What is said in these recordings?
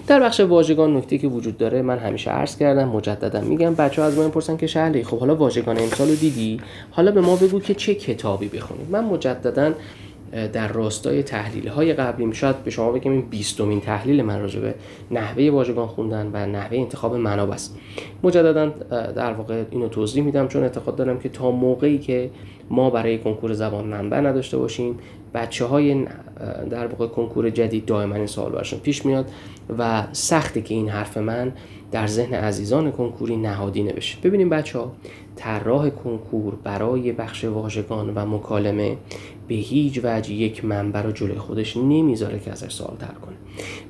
در بخش واژگان نکته که وجود داره من همیشه عرض کردم، مجددا میگم، بچه‌ها از من میپرسن که شهلی خب حالا واژگان امسال رو دیدی، حالا به ما بگو که چه کتابی بخونیم. من مجددا در راستای تحلیل‌های قبلیم شاید به شما بگم این 20مین تحلیل من راجع به نحوه واژگان خوندن و نحوه انتخاب منابع است. مجددا در واقع اینو توضیح میدم چون اعتقاد دارم که تا موقعی که ما برای کنکور زبان منبع نداشته باشیم، بچه‌های در واقع کنکور جدید دائما این سوال براشون پیش میاد و سخته که این حرف من در ذهن عزیزان کنکوری نهادینه بشه. ببینیم بچه‌ها، طراح کنکور برای بخش واژگان و مکالمه به هیچ وجه یک منبع رو جلوی خودش نمیذاره که ازش سوال طرح کنه.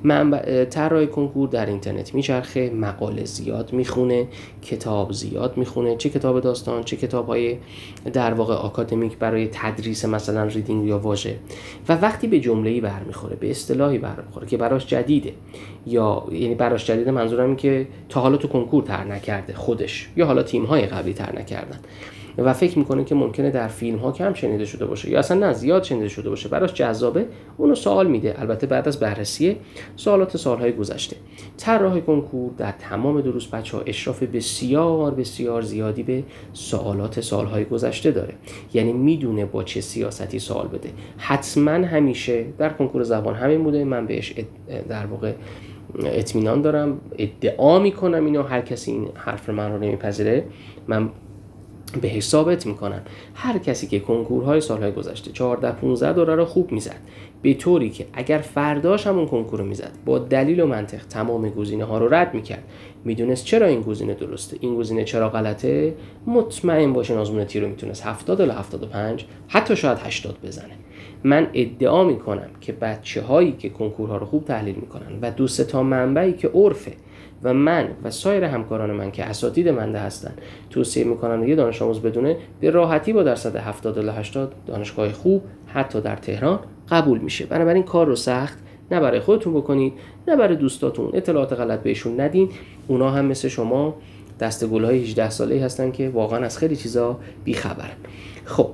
طراح کنکور در اینترنت میچرخه، مقاله زیاد میخونه، کتاب زیاد میخونه، چه کتاب داستان چه کتاب‌های در واقع آکادمیک برای تدریس مثلا ریدینگ یا واژه، و وقتی به جمله‌ای برمیخوره، به اصطلاحی برمیخوره که براش جدیده، یا یعنی براش جدیده منظورم اینه که تا حالا تو کنکور طرح نکرده خودش، یا حالا تیم‌های قبلی طرح نکردن و فکر میکنه که ممکنه در فیلم‌ها کم شنیده شده باشه یا اصلا نه زیاد شنیده شده باشه، براش جذابه، اونو سوال میده، البته بعد از بررسی سوالات سالهای گذشته. طراح کنکور در تمام دروس بچه‌ها اشراف بسیار بسیار زیادی به سوالات سالهای گذشته داره، یعنی میدونه با چه سیاستی سوال بده. حتما همیشه در کنکور زبان همین بوده، من بهش در واقع اطمینان دارم، ادعا میکنم اینو، هر کسی این حرف من رو نمیپذیره من به ثابت میکنم. هر کسی که کنکورهای سالهای گذشته 14-15 دوره رو خوب میزد، به طوری که اگر فرداش همون کنکور رو میزد با دلیل و منطق تمام گزینه ها رو رد میکرد، میدونست چرا این گزینه درسته، این گزینه چرا غلطه، مطمئن باشین آزمون تی رو میتونست 70 الی 75 حتی شاید 80 بزنه. من ادعا میکنم که بچه‌هایی که کنکورها رو خوب تحلیل میکنن و 2-3 منبعی که عرفه و من و سایر همکاران من که اساتید منده هستن توصیه میکنن یه دانش آموز بدونه، به راحتی با درصد 70 الی 80 دانشگاه خوب حتی در تهران قبول میشه. بنابراین کار رو سخت نه برای خودتون بکنید، نه برای دوستاتون، اطلاعات غلط بهشون ندین. اونا هم مثل شما دسته‌گل‌های 18 ساله‌ای هستن که واقعا از خیلی چیزا بی‌خبرن. خب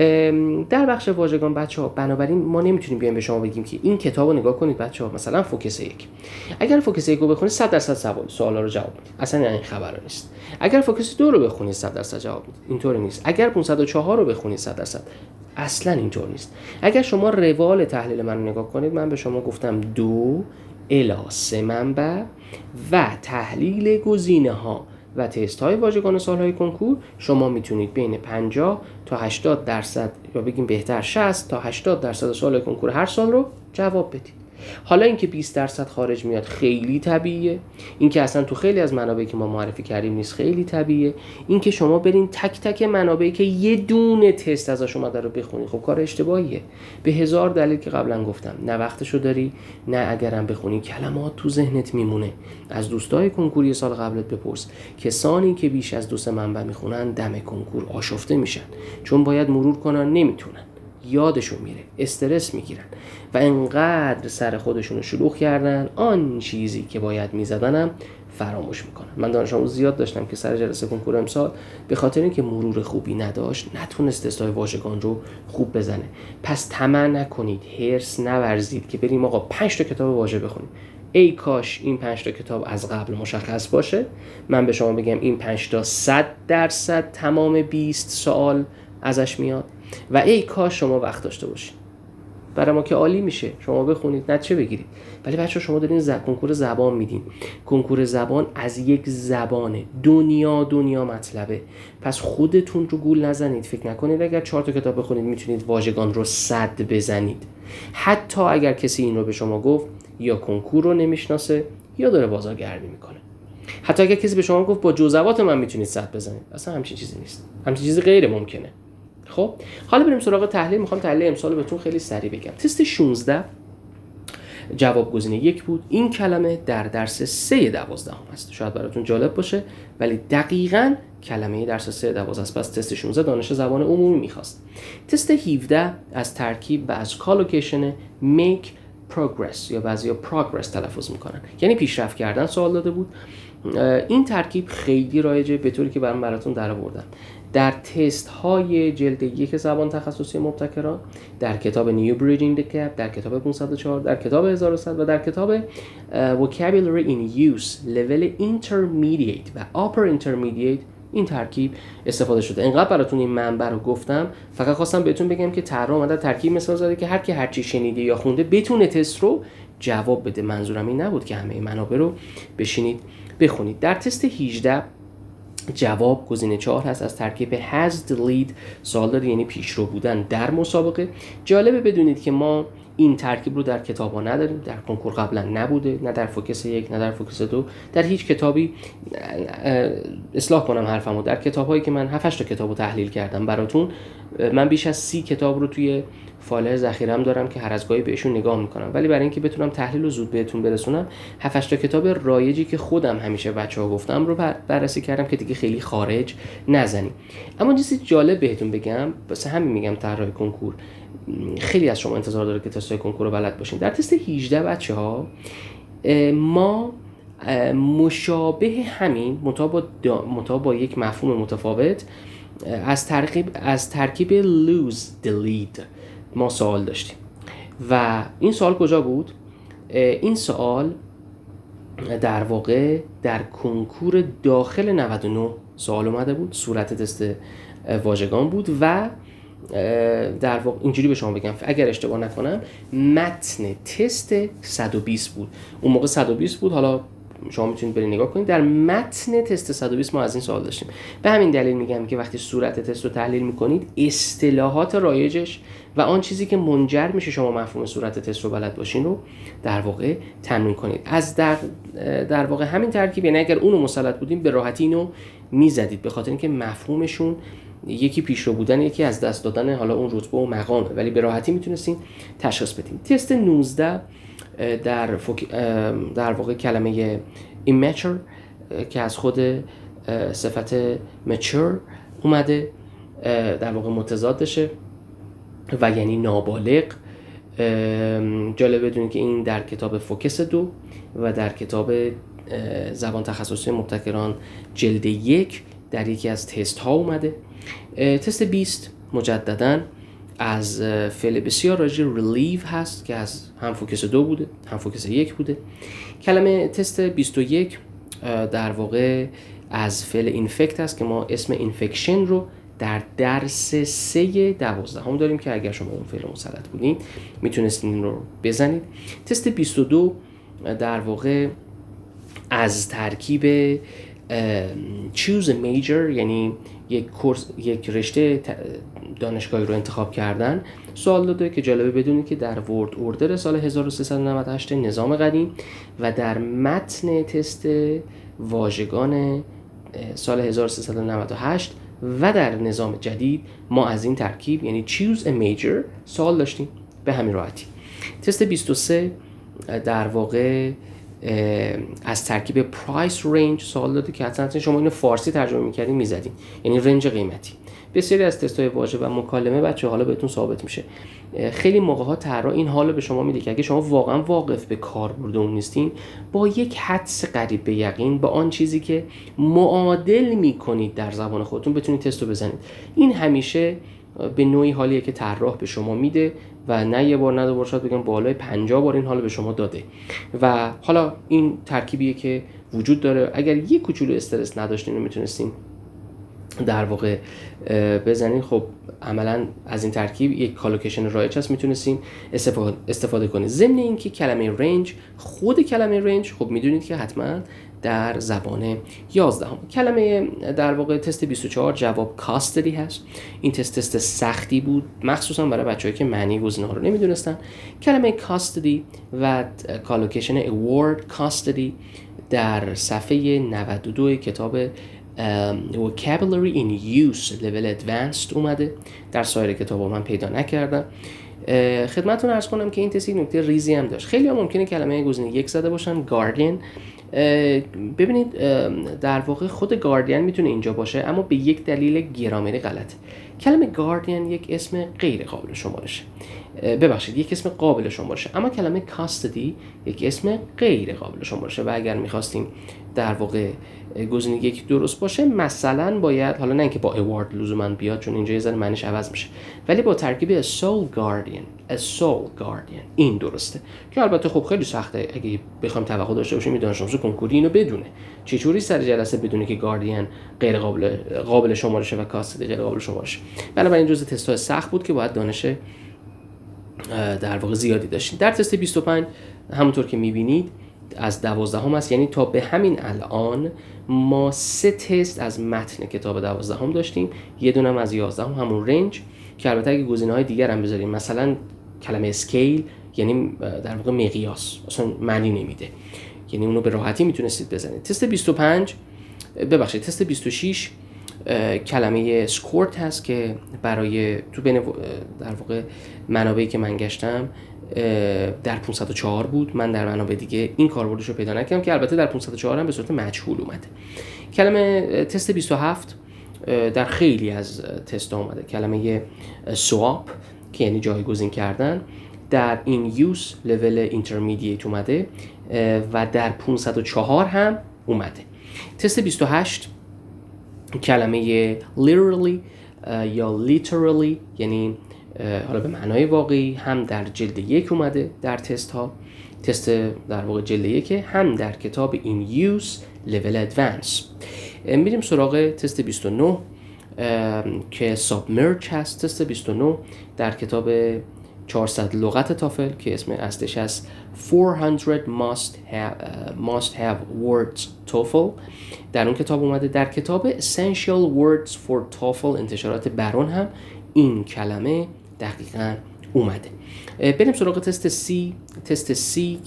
در بخش واژگان بچه‌ها، بنابراین ما نمیتونیم بیایم به شما بگیم که این کتابو نگاه کنید بچه‌ها، مثلا فوکس 1. اگر فوکس 1 رو بخونید 100% سوالا رو جواب میدید، اصلا این خبر نیست. اگر فوکس 2 رو بخونید 100% جواب میدید، اینطوری نیست. اگر 504 رو بخونید 100% اصلا اینطور نیست. اگر شما روال تحلیل من رو نگاه کنید، من به شما گفتم 2 الی 3 منبع و تحلیل گزینه‌ها و تست های واژگان سالهای کنکور، شما میتونید بین 50 تا 80% یا بگیم بهتر 60 تا 80% سوال کنکور هر سال رو جواب بدید. حالا اینکه 20% خارج میاد خیلی طبیعیه، اینکه اصلا تو خیلی از منابعی که ما معرفی کردیم نیست خیلی طبیعیه، اینکه شما برین تک تک منابعی که یه دونه تست ازش اومده رو بخونید، خب کار اشتباهیه به هزار دلیل که قبلا گفتم. نه وقتشو داری، نه اگرم بخونی کلمات تو ذهنت میمونه. از دوستای کنکوری سال قبلت بپرس، کسانی که بیش از 2 منبع میخونن دم کنکور آشفته میشن، چون باید مرور کنن، نمیتونن، یادشون میره، استرس میگیرن و انقدر سر خودشونو شلوغ کردن آن چیزی که باید میزدنم فراموش میکنن. من دانش آموز زیاد داشتم که سر جلسه کنکور امسال به خاطر اینکه مرور خوبی نداشت نتونست تستای واژگان رو خوب بزنه. پس طمع نکنید، هرس نورزید که بریم آقا 5 تا کتاب واژه بخونیم. ای کاش این 5 تا کتاب از قبل مشخص باشه، من به شما بگم این 5 تا 100% تمام 20 سوال ازش میاد و ای کاش شما وقت داشته باشید. برای ما که عالی میشه شما بخونید نتیجه بگیرید، ولی بچه‌ها شما دارین کنکور زبان میدین. کنکور زبان از یک زبانه، دنیا مطلبه. پس خودتون رو گول نزنید، فکر نکنید اگر 4 تا کتاب بخونید میتونید واژگان رو 100 بزنید. حتی اگر کسی این رو به شما گفت، یا کنکور رو نمیشناسه یا داره بازارگردی میکنه. حتی اگر کسی به شما گفت با جزوات من میتونید 100 بزنید، اصلا همچین چیزی نیست، همچین چیزی غیر ممکنه. خب حالا بریم سراغ تحلیل. میخوام تحلیل امسال بهتون خیلی سریع بگم. تست 16 جواب گزینه 1 بود. این کلمه در درس 3 12 است. شاید براتون جالب باشه ولی دقیقاً کلمه درس 3 12 است. پس تست 16 دانش زبان عمومی میخواست. تست 17 از ترکیب و از کالوکیشن make progress یا بعضیا progress تلفظ میکنن، یعنی پیشرفت کردن سوال داده بود. این ترکیب خیلی رایجه به طوری که براتون درآوردم. در تست های جلد 1 زبان تخصصی مبتکران، در کتاب New Bridging the Gap، در کتاب 504، در کتاب 1100 و در کتاب Vocabulary in Use Level Intermediate و Upper Intermediate این ترکیب استفاده شده. اینقدر براتون این منبع رو گفتم، فقط خواستم بهتون بگم که طراح اومده ترکیب مثال زده که هر کی هر چی شنیده یا خونده بتونه تست رو جواب بده. منظورم این نبود که همه منابع رو بشینید بخونید. در تست 18 جواب گزینه 4 هست از ترکیب has the lead، سوال داره یعنی پیشرو بودن در مسابقه. جالبه بدونید که ما این ترکیب رو در کتابا نداریم، در کنکور قبلا نبوده، نه در فوکس 1 نه در فوکس 2، در هیچ کتابی. اصلاح کنم حرفمو، در کتابایی که من 7 تا کتابو تحلیل کردم براتون، من بیش از 30 کتاب رو توی فایل ذخیره‌ام دارم که هر از گاهی بهشون نگاه میکنم، ولی برای اینکه بتونم تحلیل رو زود بهتون برسونم 7 تا کتاب رایجی که خودم همیشه بچه‌ها گفتم رو بررسی کردم که دیگه خیلی خارج نزنیم. اما چیزی جالب بهتون بگم، واسه همین میگم طراح کنکور خیلی از شما انتظار داره که تست‌های کنکور رو بلد باشین. در تست 18 بچه‌ها ما مشابه همین مطابق با یک مفهوم متفاوت از ترکیب lose the lead ما سوال داشتیم و این سوال کجا بود؟ این سوال در واقع در کنکور داخل 99 سوال اومده بود، صورت تست واژگان بود و در واقع اینجوری به شما بگم اگر اشتباه نکنم متن تست 120 بود. اون موقع 120 بود، حالا شما میتونید برید نگاه کنید. در متن تست 120 ما از این سوال داشتیم. به همین دلیل میگم که وقتی صورت تست رو تحلیل میکنید اصطلاحات رایجش و آن چیزی که منجر میشه شما مفهوم صورت تست رو بلد باشین رو در واقع تمرین کنید. از در واقع همین ترکیب، یعنی اگر اونو مسلط بودیم به راحتی اینو میزدید، به خاطر اینکه مفهومشون یکی پیشرو بودن، یکی از دست دادن حالا اون رتبه و مقامه، ولی به راحتی میتونستین تشخیص بدین. تست 19 در واقع کلمه immature که از خود صفت mature اومده در واقع متضادشه و یعنی نابالغ. جالب بدونید که این در کتاب فوکس 2 و در کتاب زبان تخصصی مبتکران جلد 1 در یکی از تست ها اومده. تست 20 مجدداً از فعل بسیار راجع relieve هست که از هم فوکس 2 بوده هم فوکس 1 بوده. کلمه تست 21 در واقع از فعل infect هست که ما اسم infection رو در درس 3/12 هم داریم که اگر شما اون فعل مسلط بودین میتونستین این رو بزنید. تست 22 در واقع از ترکیب choose a major، یعنی یک رشته دانشگاهی رو انتخاب کردن، سوال داده که جالبه بدونید که در ورد اوردر سال 1398 نظام قدیم و در متن تست واژگان سال 1398 و در نظام جدید ما از این ترکیب یعنی choose a major سوال داشتیم به همین راحتی. تست 23 در واقع از ترکیب پرایس رنج سوال داده که حتما شما اینو فارسی ترجمه می‌کردین می‌زدین، یعنی رنج قیمتی. بسیاری از تست‌های واژه و مکالمه بچه حالا بهتون ثابت میشه. خیلی موقع‌ها طراح این حالو به شما میده که اگه شما واقعا واقف به کاربرد اون نیستین، با یک حدس قریب به یقین با آن چیزی که معادل می‌کنید در زبان خودتون بتونید تستو بزنید. این همیشه به نوعی حالیه که طراح به شما میده و نه یه بار نه دو بار، شاید بگم بالای 50 بار این حالو به شما داده. و حالا این ترکیبیه که وجود داره. اگر یک کوچولو استرس نداشتین و میتونستین در واقع بزنین، خب عملا از این ترکیب یک کالوکیشن رایج هست میتونستین استفاده کنید. ضمن اینکه کلمه رنج، خود کلمه رنج خب میدونید که حتما در زبان 11 کلمه در واقع تست 24 جواب کاستدی هست. این تست سختی بود مخصوصا برای بچه‌هایی که معنی گزینه‌ها رو نمیدونستن. کلمه کاستدی و کالوکیشن اوارد کاستدی در صفحه 92 کتاب Vocabulary in Use Level Advanced اومده، در سایر کتابا من پیدا نکردم. خدمتتون عرض کنم که این تست نکته ریزی هم داشت. خیلی هم ممکنه کلمه گزینه 1 زده باشن، گاردین. ببینید در واقع خود گاردین میتونه اینجا باشه اما به یک دلیل گرامری غلطه. کلمه گاردین یک اسم غیر قابل شمارشه. ببخشید یک اسم قابل شمارشه، اما کلمه custody یک اسم غیر قابل شمارشه و اگر میخواستیم در واقع گزینه یک درست باشه مثلا باید، حالا نه اینکه با award لزوما بیاد چون اینجا یه ذره معنیش عوض میشه، ولی با ترکیب sole guardian این درسته که البته خب خیلی سخته اگه بخوایم توقع داشته باشیم دانش آموز کنکوری اینو بدونه چجوری سر جلسه بدونه که گاردین غیر قابل شمارشه و کاستدی غیر قابل شمارشه. بنابراین جزء تست‌های سخت بود که باید دانش در واقع زیادی داشتیم. در تست 25 همونطور که می‌بینید از 12 است، یعنی تا به همین الان ما 3 تست از متن کتاب 12 داشتیم، یه دونه هم از 11 همون رنج که البته اگه گزینه‌های دیگر هم بذاریم مثلا کلمه اسکیل یعنی در واقع مقیاس اصلا معنی نمیده، یعنی اونو به راحتی میتونستید بزنید. تست 25 ببخشید تست 26 کلمه سکورت هست که برای تو بین در واقع منابعی که من گشتم در 504 بود، من در منابع دیگه این کاربردش رو پیدا نکردم که البته در 504 هم به صورت مجهول اومده. کلمه تست 27 در خیلی از تست اومده، کلمه سواپ که یعنی جایگزین کردن در این یوز لول اینترمدییت اومده و در 504 هم اومده. تست 28 کلمه literally یا literally یعنی حالا به معنای واقعی هم در جلد 1 اومده در تست ها، تست در واقع جلد 1 هم در کتاب این یوز لول ادوانس. میریم سراغ تست 29 که سابمرج هست. تست 29 در کتاب 400 لغت تافل که اسم اصلش هست 400 must have words TOEFL در اون کتاب اومده. در کتاب Essential Words for TOEFL انتشارات برون هم این کلمه دقیقاً اومده. بریم سراغ تست سی. تست سی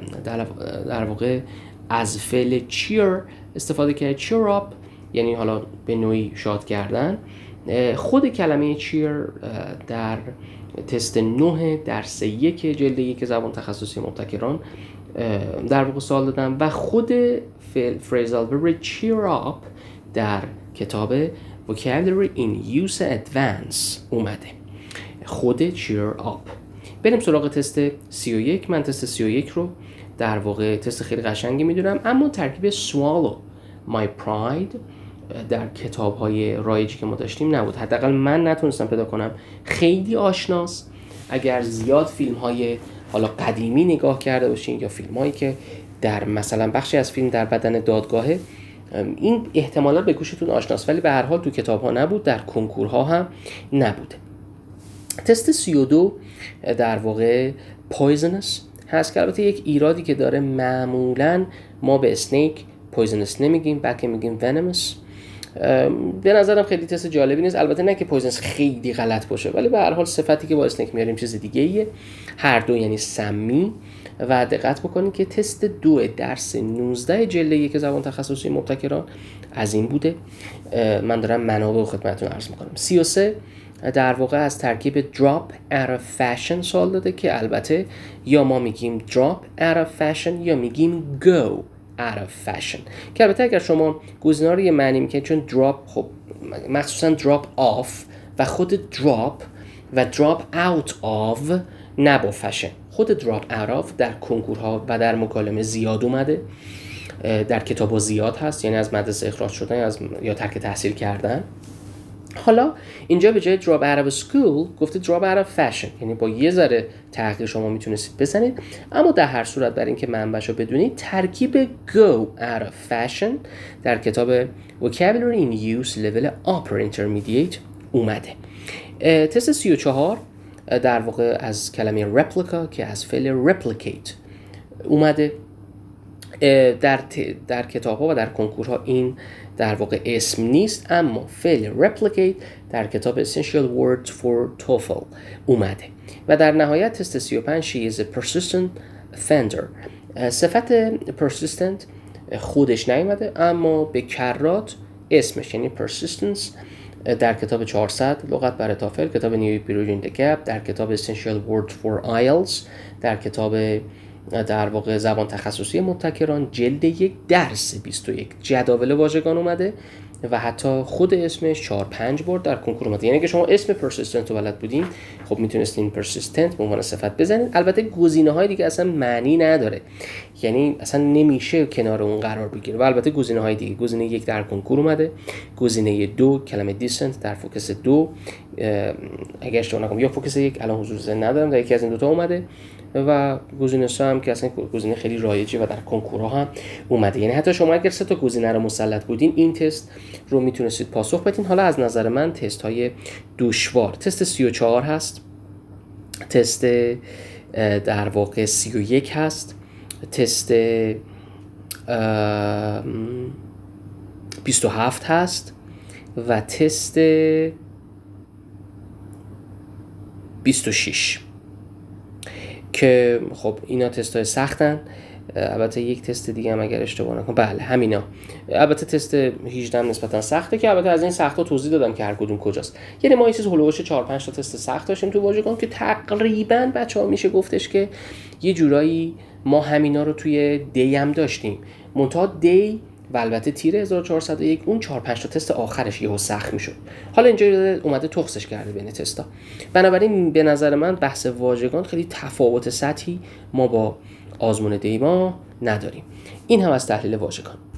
در واقع از فعل cheer استفاده کرده، cheer up یعنی حالا به نوعی شاد کردن. خود کلمه cheer در تست 9 درس 1 جلد 1 زبان تخصصی مبتکران در واقع سوال دادم و خود phrasal verb cheer up در کتاب vocabulary in use advance اومده، خود cheer up. بریم سراغ تست 31. من تست 31 رو در واقع تست خیلی قشنگی میدونم، اما ترکیب swallow my pride در کتاب‌های رایجی که ما داشتیم نبود، حداقل من نتونستم پیدا کنم. خیلی آشناست اگر زیاد فیلم‌های حالا قدیمی نگاه کرده باشین یا فیلم‌هایی که در مثلا بخشی از فیلم در بدن دادگاهه، این احتمالاً به گوشتون آشناست، ولی به هر حال تو کتاب‌ها نبود، در کنکورها هم نبوده. تست 32 در واقع poisonous هست که البته یک ایرادی که داره، معمولاً ما به اسنیک poisonous نمیگیم بلکه میگیم venomous. به نظرم خیلی تست جالبی نیست، البته نه که poisonous خیلی غلط باشه، ولی به هر حال صفتی که با اسنیک میاریم چیز دیگه ایه، هر دو یعنی سمی. و دقت بکنید که تست 2 درس 19 جلد 1 زبان تخصصی مبتکران از این بوده. من دارم منابع خدمتتون عرض میکنم. 33 در واقع از ترکیب drop out of fashion سوال داده که البته یا ما میگیم drop out of fashion یا میگیم go out of fashion که البته اگر شما گزینه‌ها رو یه معنی میکنید، چون drop خب مخصوصا drop off و خود drop و drop out of نه با fashion، خود drop out of در کنکورها و در مکالمه زیاد اومده، در کتاب‌ها زیاد هست، یعنی از مدرسه اخراج شدن یا ترک تحصیل کردن. حالا اینجا به جای drop out of school گفته drop out of fashion، یعنی با یه ذره تحقیق شما میتونستید بزنید، اما در هر صورت برای اینکه منبعشو بدونید ترکیب go out of fashion در کتاب vocabulary in use level upper intermediate اومده. تست 34 در واقع از کلمه replica که از فعل replicate اومده. در کتاب‌ها و در کنکورها این در واقع اسم نیست، اما فعل replicate در کتاب Essential Words for TOEFL اومده. و در نهایت تست 35 she is a persistent offender. صفت persistent خودش نیومده، اما به کرات اسمش یعنی persistence در کتاب 400 لغت برای تافل، کتاب نیوی پیروژین دگب، در کتاب Essential Words for IELTS، در کتاب در واقع زبان تخصصی مبتکران جلد 1 درس 21 جداول واژگان اومده و حتی خود اسمش 4-5 بار در کنکور اومده. یعنی که شما اسم پرسیستنت رو بلد بودین، خب میتونستین پرسیستنت به عنوان صفت بزنید. البته گزینه‌های دیگه اصلا معنی نداره، یعنی اصلا نمیشه کنار اون قرار بگیره. و البته گزینه‌های دیگه، گزینه 1 در کنکور اومده، گزینه 2 کلمه دیسنت در فوکس 2، اگه اشتباه نکنم یا فوکس 1 الان حضور ذهن ندارم، در یکی از این دوتا اومده، و گزینه 3 هم که اصلا گزینه خیلی رایجه و در کنکورها هم اومده. یعنی حتی شما اگر 3 تا گزینه رو مسلط بودین، این تست رو میتونستید پاسخ بدین. حالا از نظر من تست های دشوار، تست 34 هست، تست در واقع 31 هست، تست 27 هست و تست 26 که خب اینا تست‌های سختن. البته یک تست دیگه هم اگر اشتباه نکنم، بله همینا. البته تست 18 نسبتا سخته که البته از این سخت‌ها توضیح دادم که هر کدوم کجاست. یعنی ما این چیز هولوش 4-5 تا تست سخت داشتیم تو واژگان که تقریبا بچه‌ها میشه گفتش که یه جورایی ما همینا رو توی دی هم داشتیم. منتها دی و البته تیر 1401 اون 4-5 تا تست آخرش یهو سخت میشد. حالا اینجا اومده تخصش کرده بین تستا. بنابراین به نظر من بحث واژگان خیلی تفاوت سطحی ما با آزمون دیما نداریم. این هم از تحلیل واژگان.